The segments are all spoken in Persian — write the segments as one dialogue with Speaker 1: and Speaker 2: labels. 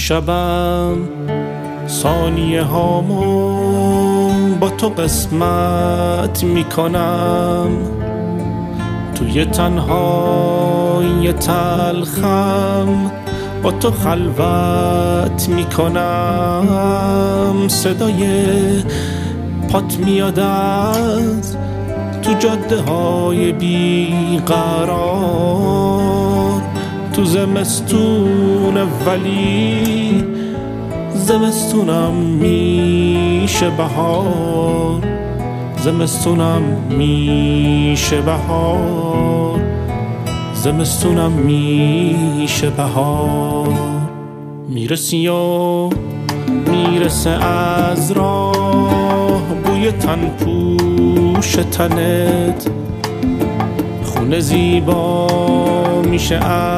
Speaker 1: امشبم ثانیه هامو با تو قسمت میکنم، توی تنهای تلخم با تو خلوت میکنم. صدای پات میاد از تو جاده های بیقرار، تو زمستون ولی زمستونم میشه بهار، زمستونم میشه بهار، زمستونم میشه بهار. میرسی و میرسه از راه بوی تن پوش تنت، خونه زیبا میشه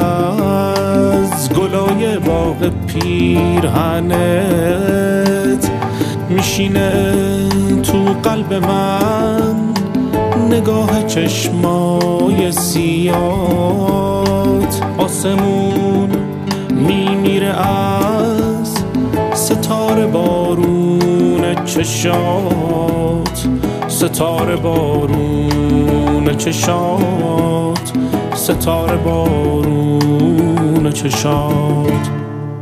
Speaker 1: از گلای باغ پیرهنت، میشینه تو قلب من نگاه چشمای سیات. آسمون میمیره از ستاره بارون چشات، ستاره بارون چشات، ستاره بارون چشات.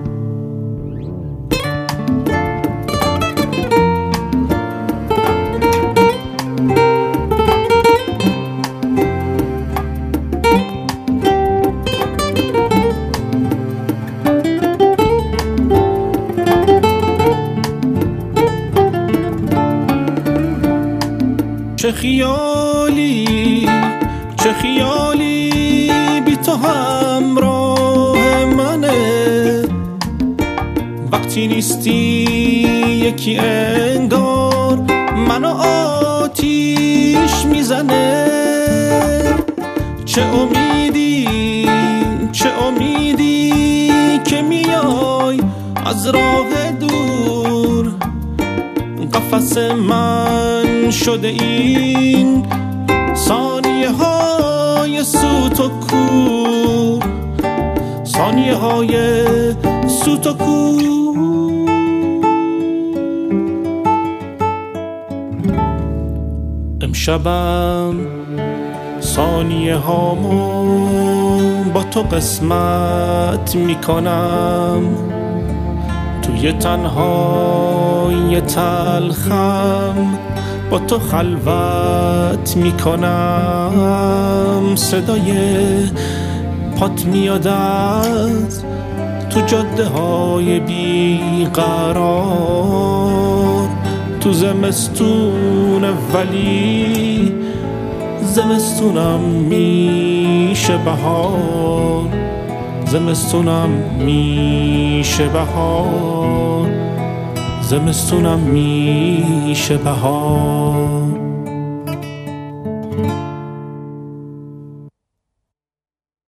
Speaker 1: چه خیالی چه خیالی بی تو همراه منه، وقتی نیستی یکی انگار منو آتیش میزنه. چه امیدی چه امیدی که میای از راه دور، قفس من شده این ثانیه های سوت و کور، ثانیه های سوت و کور. امشبم ثانیه هامو با تو قسمت میکنم، توی تنهای تلخم با تو خلوت میکنم. صدای پات میاد از تو جاده های بیقرار، تو زمستون ولی زمستونم میشه بهار، زمستونم میشه بهار، زمستونم میشه بهار.